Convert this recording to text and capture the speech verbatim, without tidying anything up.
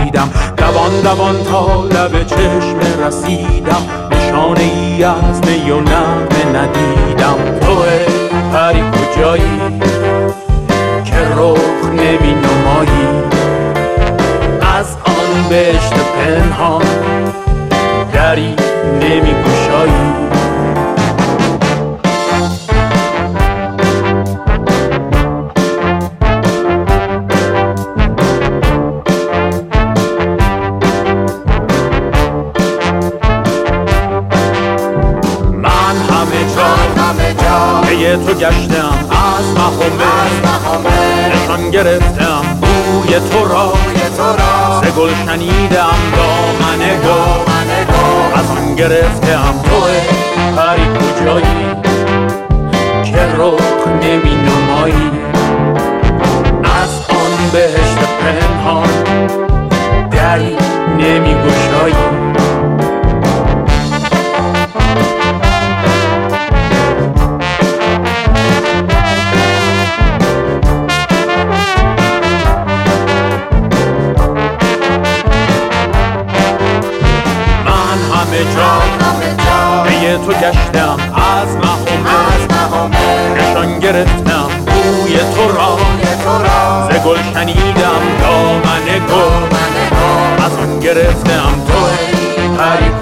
دیدم، دوان دوان تا لب چشم رسیدم، نشانه ای از می و نغمه ندیدم. توه پری کجایی که رخ نمی نمایی، از آن بهشت پنهان دری نمی گشایی. تو گشتم از مهمه، نشان گرفتم بوی تو را، ز گل شنیدم دامن گل، از آن گرفتم. توه پری کجایی که رخ نمی نمایی، از آن بهشت پنهان دری نمی گشایی. پی تو گشتم از مهمه، نشان گرفتم بوی تو را، ز گل شنیدم دامن گل، از آن گرفتم. توه پری